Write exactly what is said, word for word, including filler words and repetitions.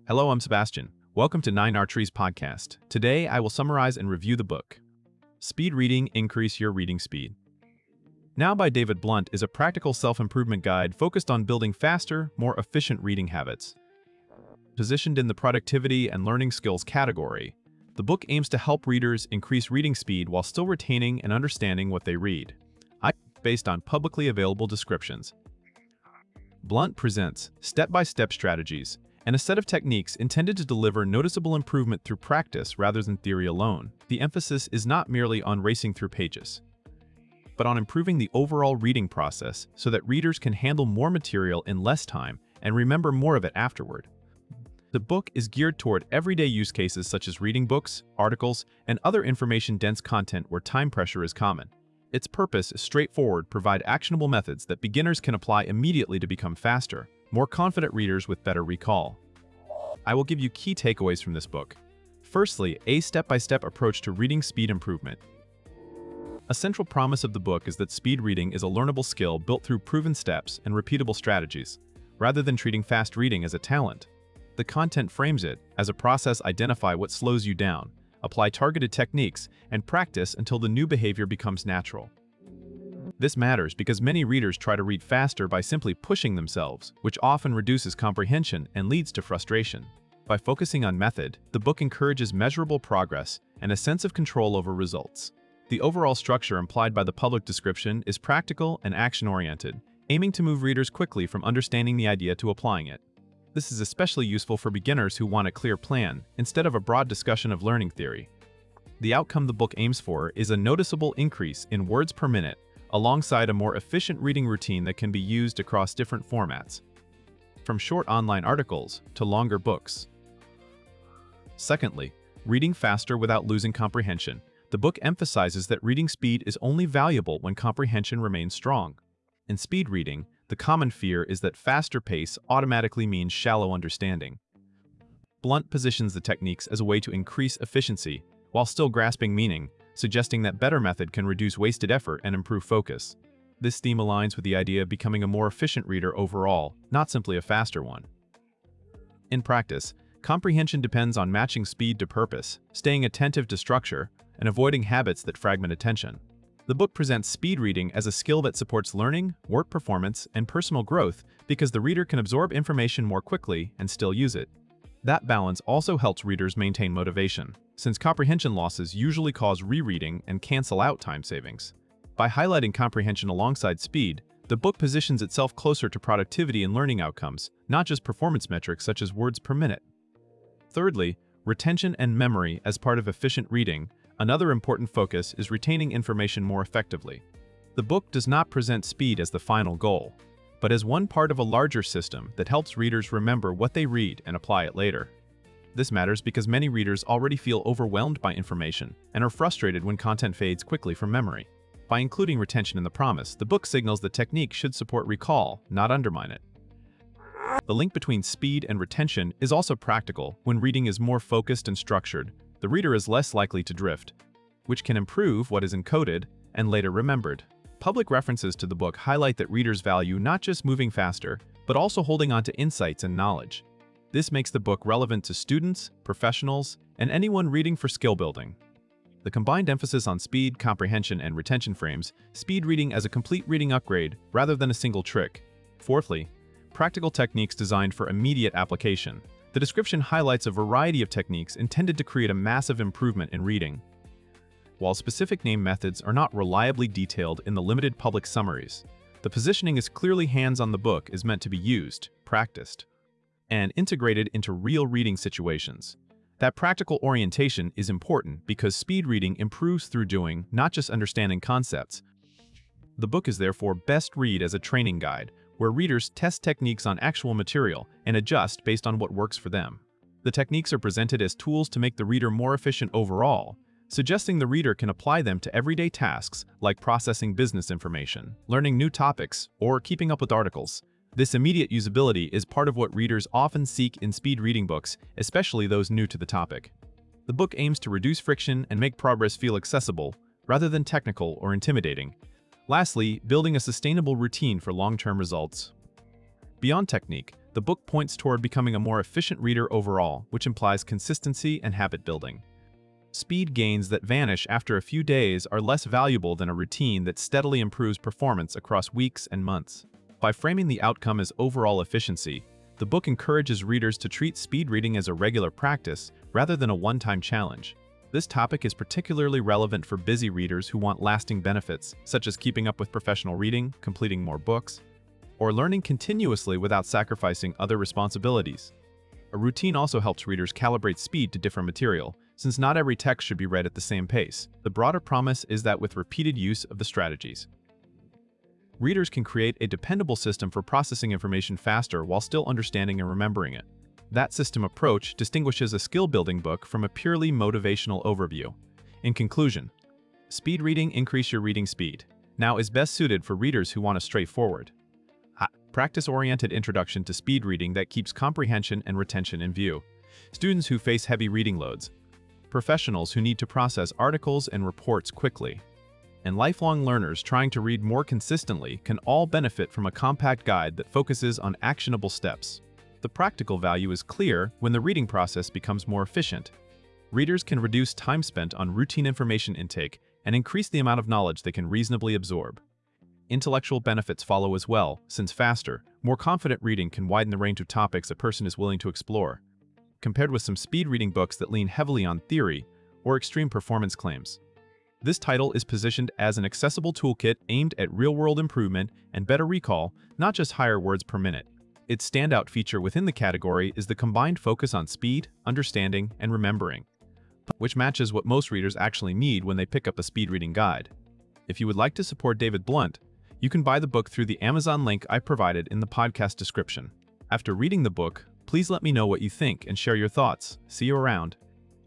Hello, I'm Sebastian. Welcome to Nine Archery's podcast. Today, I will summarize and review the book, Speed Reading: Increase Your Reading Speed. Now by David Blunt is a practical self-improvement guide focused on building faster, more efficient reading habits. Positioned in the productivity and learning skills category, the book aims to help readers increase reading speed while still retaining and understanding what they read. I based on publicly available descriptions. Blunt presents step-by-step strategies and a set of techniques intended to deliver noticeable improvement through practice rather than theory alone. The emphasis is not merely on racing through pages, but on improving the overall reading process so that readers can handle more material in less time and remember more of it afterward. The book is geared toward everyday use cases such as reading books, articles, and other information-dense content where time pressure is common. Its purpose is straightforward: provide actionable methods that beginners can apply immediately to become faster, more confident readers with better recall. I will give you key takeaways from this book. Firstly, a step-by-step approach to reading speed improvement. A central promise of the book is that speed reading is a learnable skill built through proven steps and repeatable strategies, rather than treating fast reading as a talent. The content frames it as a process: identify what slows you down, apply targeted techniques, and practice until the new behavior becomes natural. This matters because many readers try to read faster by simply pushing themselves, which often reduces comprehension and leads to frustration. By focusing on method, the book encourages measurable progress and a sense of control over results. The overall structure implied by the public description is practical and action-oriented, aiming to move readers quickly from understanding the idea to applying it. This is especially useful for beginners who want a clear plan, instead of a broad discussion of learning theory. The outcome the book aims for is a noticeable increase in words per minute, alongside a more efficient reading routine that can be used across different formats, from short online articles to longer books. Secondly, reading faster without losing comprehension. The book emphasizes that reading speed is only valuable when comprehension remains strong. In speed reading, the common fear is that faster pace automatically means shallow understanding. Blunt positions the techniques as a way to increase efficiency while still grasping meaning, suggesting that better method can reduce wasted effort and improve focus. This theme aligns with the idea of becoming a more efficient reader overall, not simply a faster one. In practice, comprehension depends on matching speed to purpose, staying attentive to structure, and avoiding habits that fragment attention. The book presents speed reading as a skill that supports learning, work performance, and personal growth because the reader can absorb information more quickly and still use it. That balance also helps readers maintain motivation, since comprehension losses usually cause rereading and cancel out time savings. By highlighting comprehension alongside speed, the book positions itself closer to productivity and learning outcomes, not just performance metrics such as words per minute. Thirdly, retention and memory as part of efficient reading. Another important focus is retaining information more effectively. The book does not present speed as the final goal, but as one part of a larger system that helps readers remember what they read and apply it later. This matters because many readers already feel overwhelmed by information and are frustrated when content fades quickly from memory. By including retention in the promise, the book signals the technique should support recall, not undermine it. The link between speed and retention is also practical. When reading is more focused and structured, the reader is less likely to drift, which can improve what is encoded and later remembered. Public references to the book highlight that readers value not just moving faster, but also holding on to insights and knowledge. This makes the book relevant to students, professionals, and anyone reading for skill building. The combined emphasis on speed, comprehension, and retention frames speed reading as a complete reading upgrade rather than a single trick. Fourthly, practical techniques designed for immediate application. The description highlights a variety of techniques intended to create a massive improvement in reading. While specific name methods are not reliably detailed in the limited public summaries, the positioning is clearly hands-on. The book is meant to be used, practiced, and integrated into real reading situations. That practical orientation is important because speed reading improves through doing, not just understanding concepts. The book is therefore best read as a training guide, where readers test techniques on actual material and adjust based on what works for them. The techniques are presented as tools to make the reader more efficient overall, suggesting the reader can apply them to everyday tasks like processing business information, learning new topics, or keeping up with articles. This immediate usability is part of what readers often seek in speed reading books, especially those new to the topic. The book aims to reduce friction and make progress feel accessible, rather than technical or intimidating. Lastly, building a sustainable routine for long-term results. Beyond technique, The book points toward becoming a more efficient reader overall, which implies consistency and habit building. Speed gains that vanish after a few days are less valuable than a routine that steadily improves performance across weeks and months. By framing the outcome as overall efficiency, the book encourages readers to treat speed reading as a regular practice rather than a one-time challenge. This topic is particularly relevant for busy readers who want lasting benefits, such as keeping up with professional reading, completing more books, or learning continuously without sacrificing other responsibilities. A routine also helps readers calibrate speed to different material, since not every text should be read at the same pace. The broader promise is that with repeated use of the strategies, readers can create a dependable system for processing information faster while still understanding and remembering it. That system approach distinguishes a skill-building book from a purely motivational overview. In conclusion, Speed Reading Increase Your Reading Speed now is best suited for readers who want a straightforward, practice-oriented introduction to speed reading that keeps comprehension and retention in view. Students who face heavy reading loads, professionals who need to process articles and reports quickly, and lifelong learners trying to read more consistently can all benefit from a compact guide that focuses on actionable steps. The practical value is clear when the reading process becomes more efficient. Readers can reduce time spent on routine information intake and increase the amount of knowledge they can reasonably absorb. Intellectual benefits follow as well, since faster, more confident reading can widen the range of topics a person is willing to explore, compared with some speed reading books that lean heavily on theory or extreme performance claims. This title is positioned as an accessible toolkit aimed at real-world improvement and better recall, not just higher words per minute. Its standout feature within the category is the combined focus on speed, understanding, and remembering, which matches what most readers actually need when they pick up a speed reading guide. If you would like to support David Blunt, you can buy the book through the Amazon link I provided in the podcast description. After reading the book, please let me know what you think and share your thoughts. See you around.